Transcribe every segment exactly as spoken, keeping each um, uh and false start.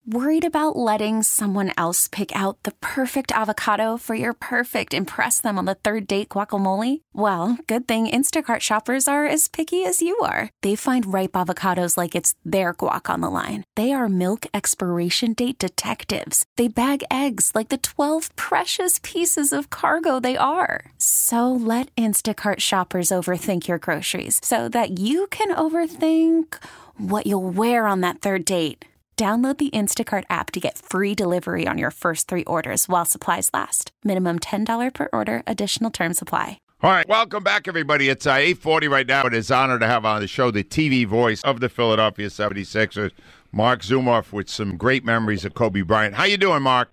Worried about letting someone else pick out the perfect avocado for your perfect impress them on the third date guacamole? Well, good thing Instacart shoppers are as picky as you are. They find ripe avocados like it's their guac on the line. They are milk expiration date detectives. They bag eggs like the twelve precious pieces of cargo they are. So let Instacart shoppers overthink your groceries so that you can overthink what you'll wear on that third date. Download the Instacart app to get free delivery on your first three orders while supplies last. Minimum ten dollars per order. Additional terms apply. All right, welcome back, everybody. It's uh, eight forty right now. It is an honor to have on the show the T V voice of the Philadelphia seventy-sixers, Marc Zumoff, with some great memories of Kobe Bryant. How you doing, Mark?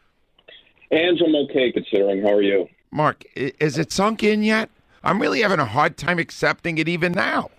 And I'm okay, considering. How are you? Mark, is it sunk in yet? I'm really having a hard time accepting it even now.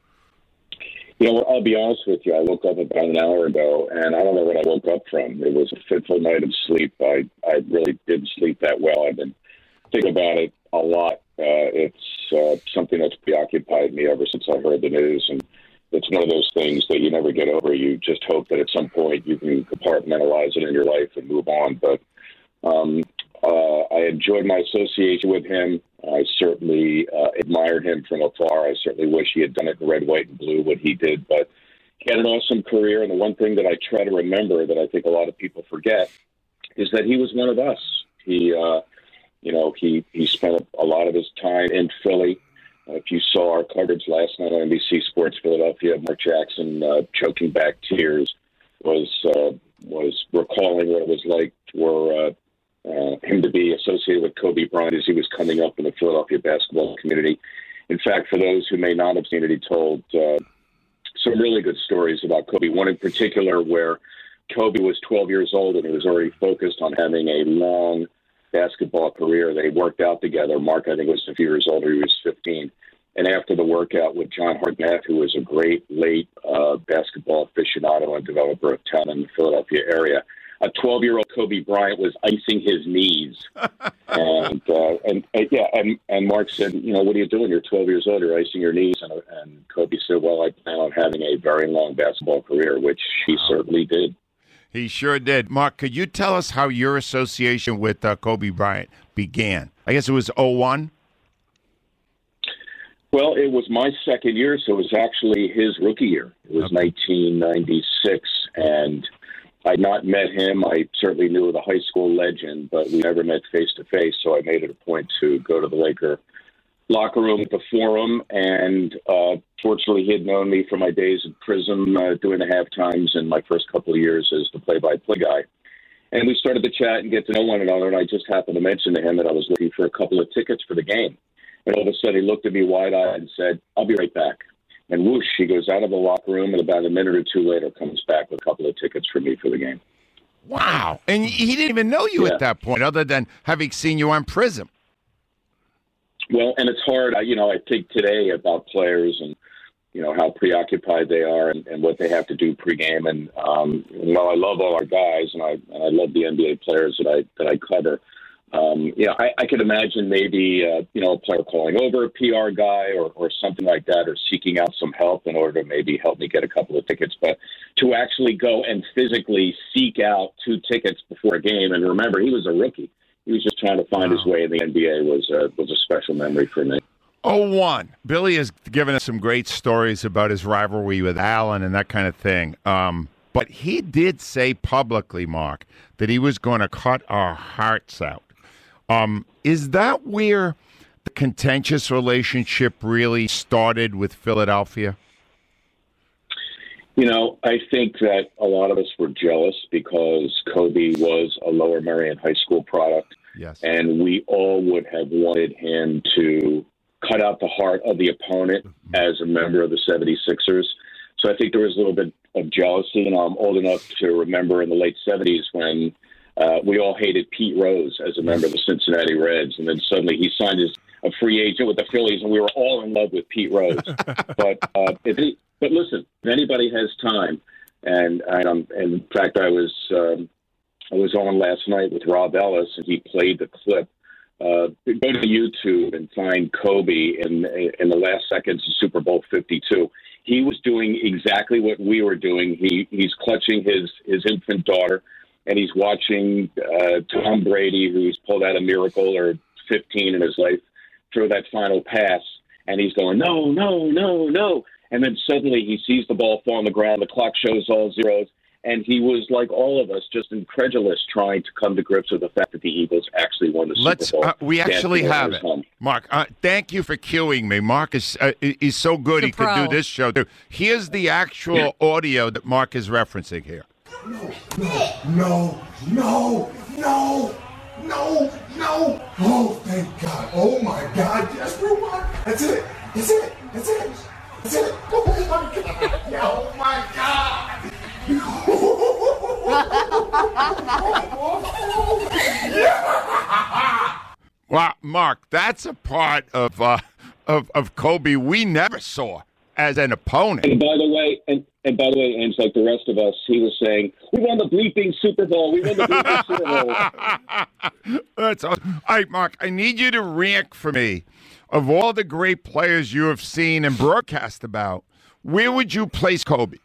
You know, I'll be honest with you. I woke up about an hour ago, and I don't know what I woke up from. It was a fitful night of sleep. I, I really didn't sleep that well. I've been thinking about it a lot. Uh, it's uh, something that's preoccupied me ever since I heard the news, and it's one of those things that you never get over. You just hope that at some point you can compartmentalize it in your life and move on. But um, uh, I enjoyed my association with him. I certainly uh, admired him from afar. I certainly wish he had done it in red, white, and blue, what he did. But he had an awesome career, and the one thing that I try to remember that I think a lot of people forget is that he was one of us. He, uh, you know, he, he spent a lot of his time in Philly. Uh, if you saw our coverage last night on N B C Sports Philadelphia, Mark Jackson uh, choking back tears was uh, was recalling what it was like for uh, Uh, him to be associated with Kobe Bryant as he was coming up in the Philadelphia basketball community. In fact, for those who may not have seen it, he told uh, some really good stories about Kobe. One in particular where Kobe was twelve years old and he was already focused on having a long basketball career. They worked out together. Mark, I think, was a few years older. He was fifteen. And after the workout with John Hartnett, who was a great late uh, basketball aficionado and developer of talent in the Philadelphia area, a twelve-year-old Kobe Bryant was icing his knees, and uh, and uh, yeah, and, and Mark said, you know, what are you doing? You're twelve years old. You're icing your knees, and, and Kobe said, well, I plan on having a very long basketball career, which he certainly did. He sure did. Mark, could you tell us how your association with uh, Kobe Bryant began? I guess it was oh one. Well, it was my second year, so it was actually his rookie year. It was okay. nineteen ninety-six, and I'd not met him. I certainly knew the high school legend, but we never met face-to-face, so I made it a point to go to the Laker locker room at the Forum, and uh, fortunately he had known me from my days at Prism uh, doing the halftimes and my first couple of years as the play-by-play guy. And we started to chat and get to know one another, and I just happened to mention to him that I was looking for a couple of tickets for the game. And all of a sudden he looked at me wide-eyed and said, I'll be right back. And whoosh, he goes out of the locker room, and about a minute or two later comes back with a couple of tickets for me for the game. Wow. And he didn't even know you yeah. at that point, other than having seen you on Prism. Well, and it's hard. I, you know, I think today about players and, you know, how preoccupied they are and, and what they have to do pregame. And, um, while I love all our guys and I, and I love the N B A players that I, that I cover, Um, you know, I, I could imagine maybe, uh, you know, a player calling over a P R guy or, or something like that, or seeking out some help in order to maybe help me get a couple of tickets. But to actually go and physically seek out two tickets before a game, and remember, he was a rookie. He was just trying to find wow. his way in the N B A was, uh, was a special memory for me. oh one. Billy has given us some great stories about his rivalry with Allen and that kind of thing. Um, but he did say publicly, Mark, that he was going to cut our hearts out. Um, is that where the contentious relationship really started with Philadelphia? You know, I think that a lot of us were jealous because Kobe was a Lower Merion High School product. Yes. And we all would have wanted him to cut out the heart of the opponent as a member of the seventy-sixers. So I think there was a little bit of jealousy. You know, I'm old enough to remember in the late seventies when Uh, we all hated Pete Rose as a member of the Cincinnati Reds, and then suddenly he signed as a free agent with the Phillies, and we were all in love with Pete Rose. but uh, if he, but listen, if anybody has time, and, and, um, and in fact, I was um, I was on last night with Rob Ellis, and he played the clip uh, go to YouTube and find Kobe in in the last seconds of Super Bowl fifty-two. He was doing exactly what we were doing. He he's clutching his his infant daughter, and he's watching uh, Tom Brady, who's pulled out a miracle or fifteen in his life, throw that final pass, and he's going, no, no, no, no. And then suddenly he sees the ball fall on the ground. The clock shows all zeros. And he was, like all of us, just incredulous, trying to come to grips with the fact that the Eagles actually won the Let's, Super Bowl. Uh, we actually have it. Home. Mark, uh, thank you for cueing me. Mark is uh, he's so good he could do this show, too. Here's the actual audio that Mark is referencing here. No, no, no, no, no, no. Oh, thank God. Oh, my God. Yes, Mark. That's it. That's it. That's it. That's it. Oh, my God. Oh, my God. Wow, Mark, that's a part of uh, of of Kobe we never saw as an opponent. And by the way, and, and by the way, and like the rest of us, he was saying, "We won the bleeping Super Bowl. We won the bleeping Super Bowl." That's awesome. All right, Mark, I need you to rank for me of all the great players you have seen and broadcast about. Where would you place Kobe?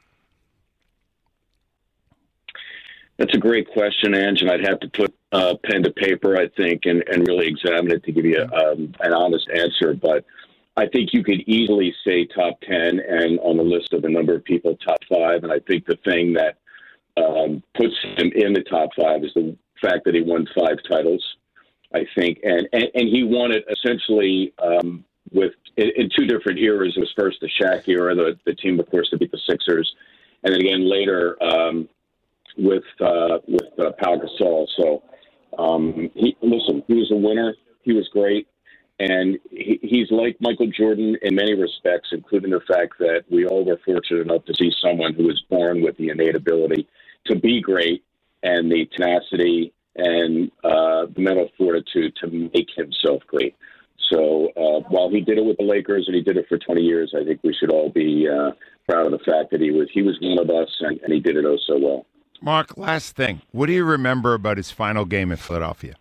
That's a great question, Ange, and I'd have to put uh, pen to paper, I think, and, and really examine it to give you um, an honest answer. But I think you could easily say top ten, and on the list of a number of people, top five. And I think the thing that um, puts him in the top five is the fact that he won five titles, I think. And, and, and he won it essentially um, with in, in two different eras. It was first the Shaq era, the, the team, of course, to beat the Sixers. And then again later um, – with uh, with uh, Pau Gasol. So, um, he, listen, he was a winner. He was great. And he, he's like Michael Jordan in many respects, including the fact that we all were fortunate enough to see someone who was born with the innate ability to be great and the tenacity and uh, the mental fortitude to make himself great. So uh, while he did it with the Lakers and he did it for twenty years, I think we should all be uh, proud of the fact that he was he was one of us and, and he did it oh so well. Mark, last thing. What do you remember about his final game in Philadelphia?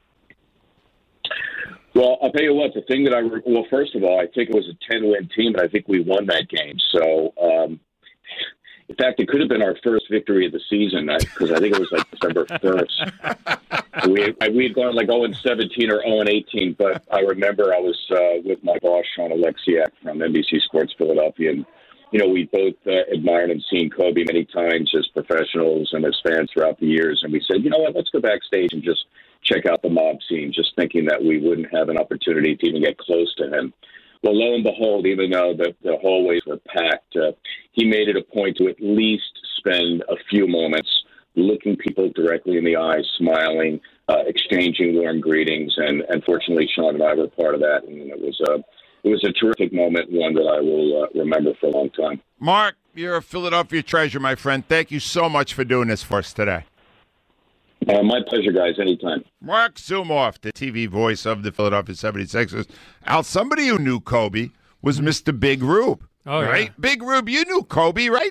Well, I'll tell you what, the thing that I, re- well, first of all, I think it was a ten-win team, but I think we won that game. So, um, in fact, it could have been our first victory of the season because I, I think it was like December first. we, we had gone like oh and seventeen or oh and eighteen, but I remember I was uh, with my boss, Sean Alexiak from N B C Sports Philadelphia, and you know, we both uh, admired and seen Kobe many times as professionals and as fans throughout the years. And we said, you know what, let's go backstage and just check out the mob scene, just thinking that we wouldn't have an opportunity to even get close to him. Well, lo and behold, even though the, the hallways were packed, uh, he made it a point to at least spend a few moments looking people directly in the eyes, smiling, uh, exchanging warm greetings. And, and fortunately, Sean and I were part of that. And it was a uh, It was a terrific moment, one that I will uh, remember for a long time. Mark, you're a Philadelphia treasure, my friend. Thank you so much for doing this for us today. Uh, my pleasure, guys. Anytime. Mark Zumoff, the T V voice of the Philadelphia seventy-sixers. Al, somebody who knew Kobe was Mister Big Rube. Oh, right? yeah. Big Rube, you knew Kobe, right?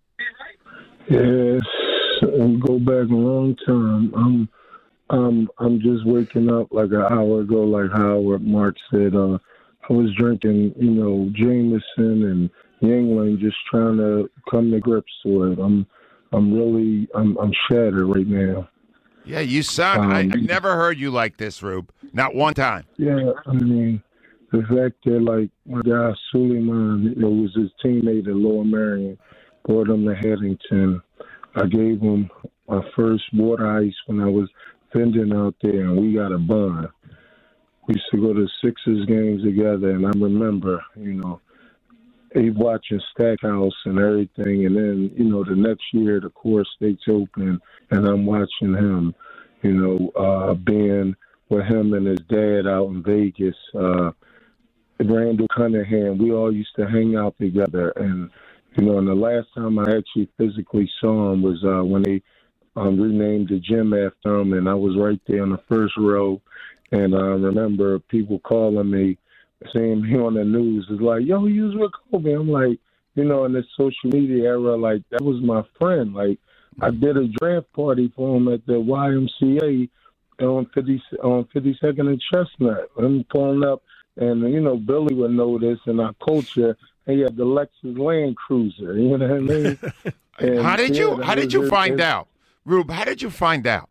Yes, and go back a long time. I'm, um, I'm just waking up like an hour ago, like Howard Mark said. Uh, I was drinking, you know, Jameson and Yingling, just trying to come to grips with it. I'm, I'm really, I'm, I'm shattered right now. Yeah, you sound. Um, I, I've never heard you like this, Rube. Not one time. Yeah, I mean, the fact that like my guy Suleiman, it was his teammate at Lower Merion, brought him to Haddington. I gave him my first water ice when I was vending out there, and we got a bond. We used to go to Sixers games together, and I remember, you know, he watching Stackhouse and everything, and then, you know, the next year the Core States Open, and I'm watching him, you know, uh, being with him and his dad out in Vegas. Uh, Randall Cunningham, we all used to hang out together, and, you know, and the last time I actually physically saw him was uh, when they um, renamed the gym after him, and I was right there in the first row. And I uh, remember people calling me, seeing me on the news. It's like, yo, you was with Kobe. I'm like, you know, in this social media era, like, that was my friend. Like, I did a draft party for him at the Y M C A on fifty on fifty-second and Chestnut. I'm pulling up, and you know Billy would know this in our culture. And he had the Lexus Land Cruiser. You know what I mean? And, how did you yeah, How did you it, find it, out, Rube? How did you find out?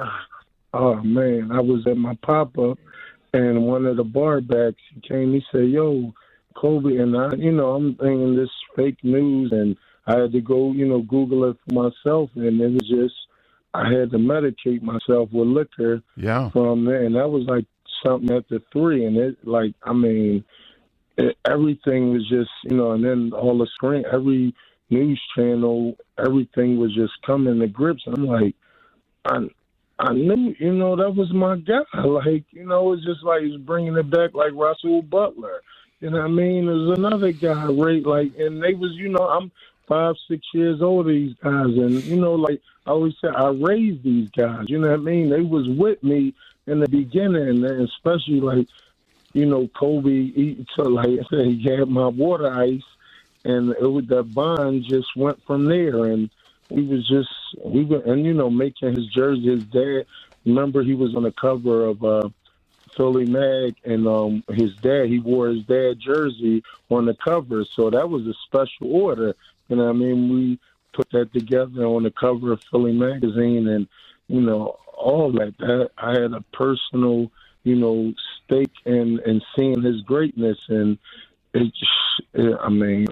Oh man, I was at my pop up, and one of the bar backs he came. He said, "Yo, Kobe," and I, you know, I'm thinking this fake news, and I had to go, you know, Google it for myself, and it was just I had to medicate myself with liquor. Yeah. From there, and that was like something after three, and it like I mean, it, everything was just you know, and then all the screen, every news channel, everything was just coming to grips. I'm like, I. I knew, you know, that was my guy. Like, you know, it's just like he's bringing it back like Russell Butler. You know what I mean? There's another guy, right? Like, and they was, you know, I'm five, six years older, these guys. And, you know, like I always say, I raised these guys. You know what I mean? They was with me in the beginning, and especially like, you know, Kobe, he, so like I said, he had my water ice, and it was, that bond just went from there. And we was just, we were, and, you know, making his jersey, his dad, remember he was on the cover of uh, Philly Mag, and um, his dad, he wore his dad jersey on the cover. So that was a special order. You know what I mean? We put that together on the cover of Philly Magazine, and, you know, all that. that I had a personal, you know, stake in, in seeing his greatness. And it just, it, I mean,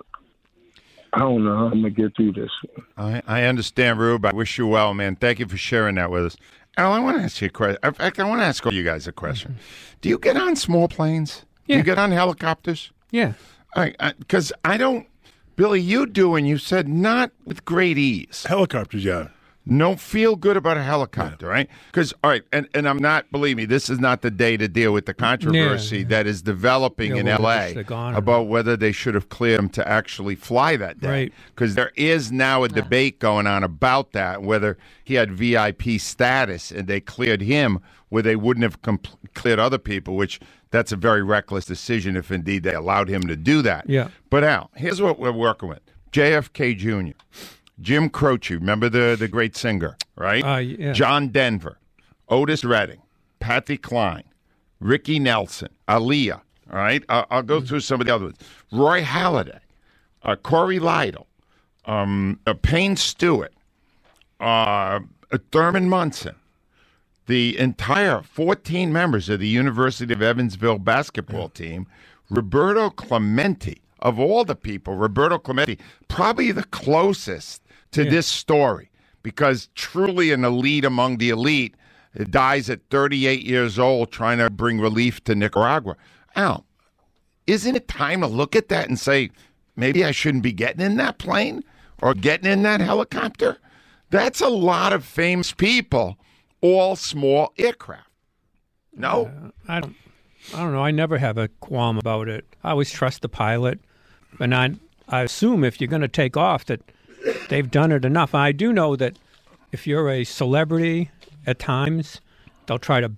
I don't know how I'm going to get through this. I, I understand, Rube. I wish you well, man. Thank you for sharing that with us. Al, I want to ask you a question. In fact, I want to ask all you guys a question. Mm-hmm. Do you get on small planes? Yeah. Do you get on helicopters? Yeah. Because I, I, I don't, Billy, you do, and you said not with great ease. Helicopters, yeah. No feel good about a helicopter, yeah. right? Because, all right, and, and I'm not, believe me, this is not the day to deal with the controversy yeah, yeah. that is developing yeah, in well, L A about whether they should have cleared them to actually fly that day. Because right. there is now a yeah. debate going on about that, whether he had V I P status and they cleared him where they wouldn't have compl- cleared other people, which that's a very reckless decision if indeed they allowed him to do that. Yeah. But, Al, here's what we're working with. J F K Junior Jim Croce, remember the, the great singer, right? Uh, yeah. John Denver, Otis Redding, Patsy Cline, Ricky Nelson, Aaliyah, all right? I'll, I'll go mm-hmm. through some of the other ones. Roy Halladay, uh, Corey Lytle, um, uh, Payne Stewart, uh, uh, Thurman Munson, the entire fourteen members of the University of Evansville basketball yeah. team, Roberto Clemente, of all the people, Roberto Clemente, probably the closest to yeah. this story, because truly an elite among the elite dies at thirty-eight years old trying to bring relief to Nicaragua. Al, isn't it time to look at that and say, maybe I shouldn't be getting in that plane or getting in that helicopter? That's a lot of famous people, all small aircraft. No? Uh, I don't I don't know. I never have a qualm about it. I always trust the pilot. And I, I assume if you're going to take off that they've done it enough. I do know that if you're a celebrity at times, they'll try to...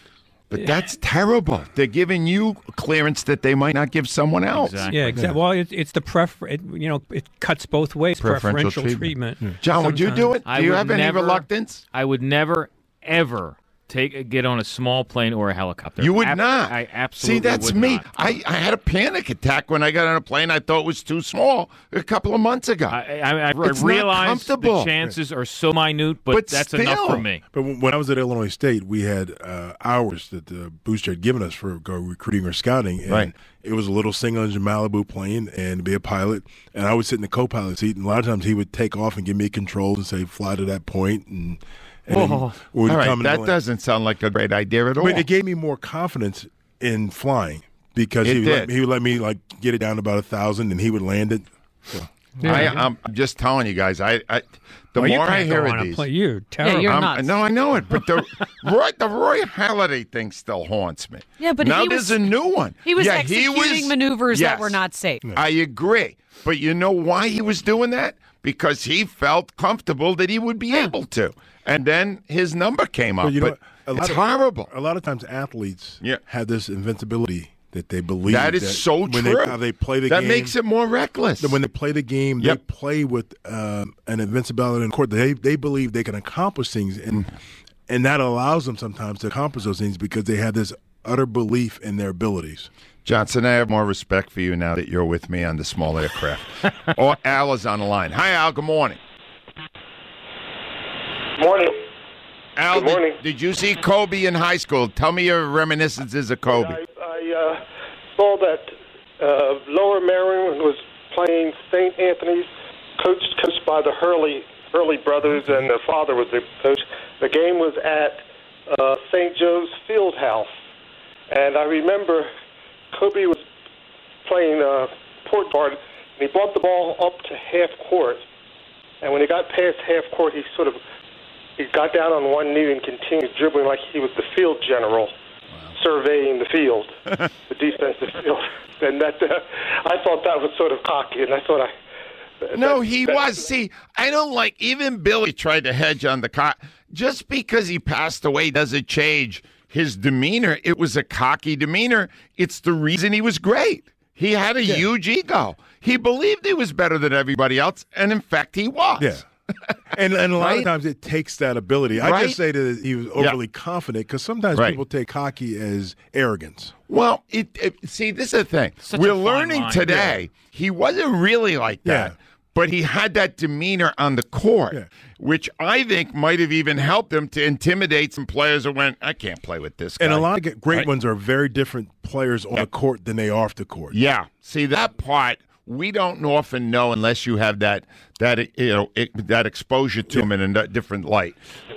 But that's terrible. They're giving you clearance that they might not give someone else. Exactly. Yeah, exactly. Yeah. Well, it, it's the prefer. It, you know, it cuts both ways. Preferential, preferential treatment. treatment. Yeah. John, Sometimes. would you do it? Do I you have never, any reluctance? I would never, ever take get on a small plane or a helicopter. You would Ab- not. I absolutely See, that's would me. not. I, I had a panic attack when I got on a plane. I thought it was too small a couple of months ago. I, I, I, I it's realize not the chances are so minute, but, but that's still. enough for me. But when I was at Illinois State, we had uh, hours that the booster had given us for go recruiting or scouting, and right. it was a little single-engine Malibu plane, and to be a pilot, and I would sit in the co-pilot seat, and a lot of times he would take off and give me controls and say, fly to that point, and And all right, that doesn't sound like a great idea at all. But it gave me more confidence in flying because it he would, did. let, he would let me like get it down to about a thousand, and he would land it. So. Yeah. I, I'm just telling you guys. I, I the well, more I hear of these, play, you're terrible. Yeah, you're I'm, nuts. no, I know it. But the Roy, the Roy Halladay thing still haunts me. Yeah, but now he there's was, a new one. He was yeah, executing he was, maneuvers yes, that were not safe. I agree, but you know why he was doing that? Because he felt comfortable that he would be yeah. able to. And then his number came up. But, you know, but a lot it's of, horrible. A lot of times athletes yeah. have this invincibility that they believe. That is that so when true. They, how they play the that game. That makes it more reckless. When they play the game, yep. they play with um, an invincibility in court. They they believe they can accomplish things. And, And that allows them sometimes to accomplish those things because they have this utter belief in their abilities. Johnson, I have more respect for you now that you're with me on the small aircraft. Oh, Al is on the line. Hi, Al. Good morning. Morning. Al, Good morning. Did, did you see Kobe in high school? Tell me your reminiscences of Kobe. I, I uh, saw that uh, Lower Merion was playing Saint Anthony's, coached, coached by the Hurley Hurley brothers, and their father was the coach. The game was at uh, Saint Joe's Fieldhouse. And I remember Kobe was playing uh, point guard, and he brought the ball up to half court. And when he got past half court, he sort of he got down on one knee and continued dribbling like he was the field general, wow. surveying the field, the defensive field. And that uh, I thought that was sort of cocky, and I thought I. No, he was. See, I don't like, even Billy tried to hedge on the cock. Just because he passed away doesn't change his demeanor. It was a cocky demeanor. It's the reason he was great. He had a yeah. huge ego. He believed he was better than everybody else, and in fact, he was. Yeah. And, and a lot right? of times it takes that ability. I right? just say that he was overly yeah. confident because sometimes right. people take cocky as arrogance. Well, it, it, see, this is the thing. Such We're a fine learning line. today Yeah. he wasn't really like that. Yeah. But he had that demeanor on the court, yeah. which I think might have even helped him to intimidate some players who went, I can't play with this guy. And a lot of great right? ones are very different players on yeah. the court than they are off the court. Yeah. See, that part we don't often know unless you have that that you know it, that exposure to yeah. him in a different light.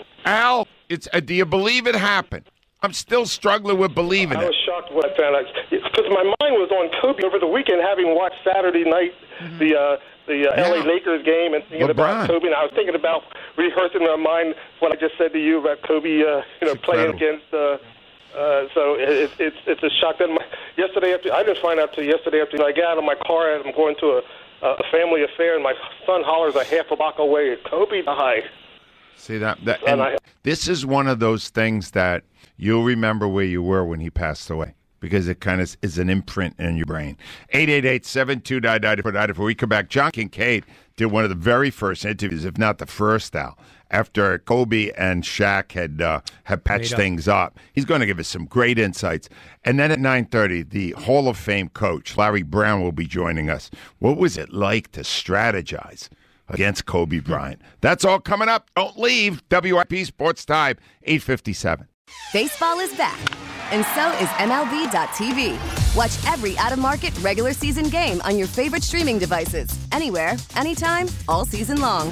Al, it's uh, do you believe it happened? I'm still struggling with believing I it. was shocked when I found out because my mind was on Kobe over the weekend, having watched Saturday night mm-hmm. the uh, the uh, yeah. L A Lakers game and thinking LeBron. about Kobe. And I was thinking about rehearsing in my mind what I just said to you about Kobe. Uh, you know, It's playing incredible. against. Uh, uh, so it, it's it's a shock. That my, yesterday after I didn't find out till yesterday afternoon. I get out of my car and I'm going to a, a family affair, and my son hollers a half a block away, "Kobe died." See that? that and I, this is one of those things that you'll remember where you were when he passed away because it kind of is an imprint in your brain. eight eight eight, seven two nine, nine four nine four. We come back. John Kincaid did one of the very first interviews, if not the first, Al, after Kobe and Shaq had uh, had patched up. things up. He's going to give us some great insights. And then at nine thirty, the Hall of Fame coach, Larry Brown, will be joining us. What was it like to strategize against Kobe Bryant? That's all coming up. Don't leave. W I P Sports Time, eight fifty-seven. Baseball is back, and so is M L B dot T V. Watch every out-of-market regular season game on your favorite streaming devices, anywhere, anytime, all season long.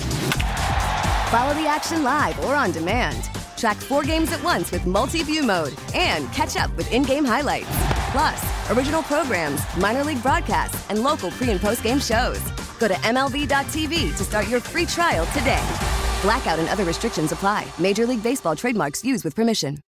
Follow the action live or on demand. Track four games at once with multi-view mode and catch up with in-game highlights. Plus, original programs, minor league broadcasts, and local pre- and post-game shows. Go to M L B dot T V to start your free trial today. Blackout and other restrictions apply. Major League Baseball trademarks used with permission.